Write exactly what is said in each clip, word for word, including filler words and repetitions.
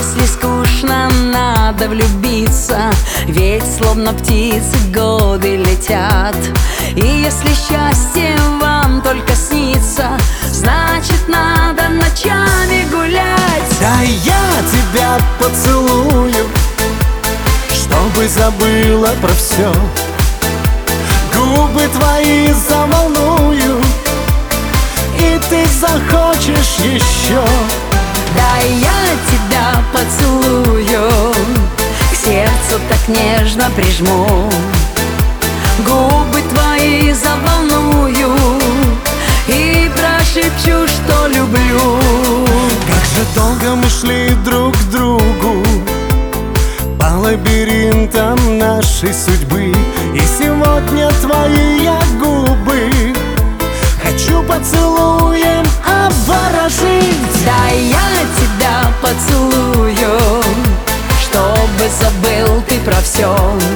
Если скучно, надо влюбиться, ведь словно птицы годы летят. И если счастье вам только снится, значит надо ночами гулять. Да я тебя поцелую, чтобы забыла про все. Губы твои заволную, и ты захочешь еще. Да я тебя поцелую, к сердцу так нежно прижму. Губы твои заволную и прошепчу, что люблю. Как же долго мы шли друг к другу по лабиринтам нашей судьбы, и сегодня твои я губы хочу поцелуем обворожить. Да я тебя поцелую, чтобы забыл ты про все.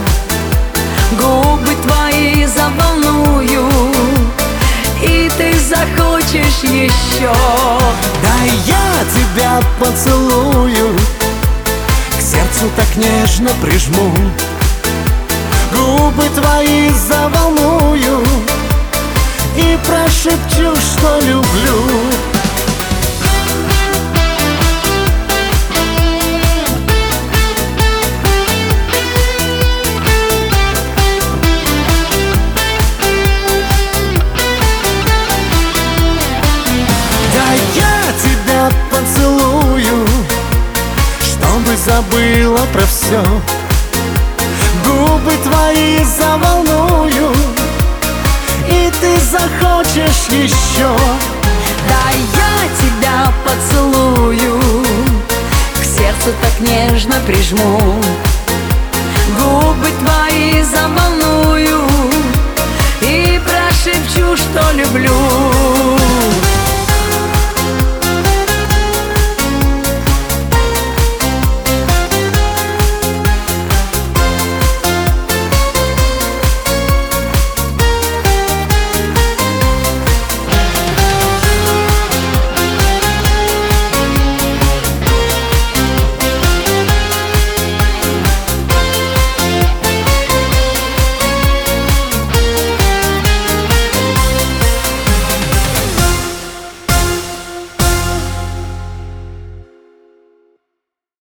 Губы твои заволную, и ты захочешь еще. Да я тебя поцелую, к сердцу так нежно прижму. Губы твои заволную и прошепчу, что люблю. Поцелую, чтобы забыла про все. Губы твои заволную, и ты захочешь еще. Да я тебя поцелую, к сердцу так нежно прижму.